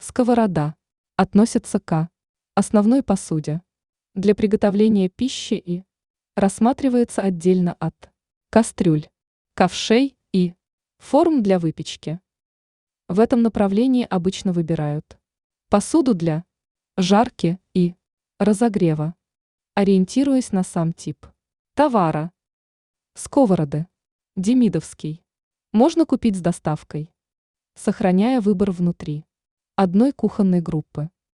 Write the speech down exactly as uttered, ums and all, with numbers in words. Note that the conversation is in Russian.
Сковорода относится к основной посуде для приготовления пищи и рассматривается отдельно от кастрюль, ковшей и форм для выпечки. В этом направлении обычно выбирают посуду для жарки и разогрева, ориентируясь на сам тип товара. Сковороды Демидовский можно купить с доставкой, сохраняя выбор внутри одной кухонной группы.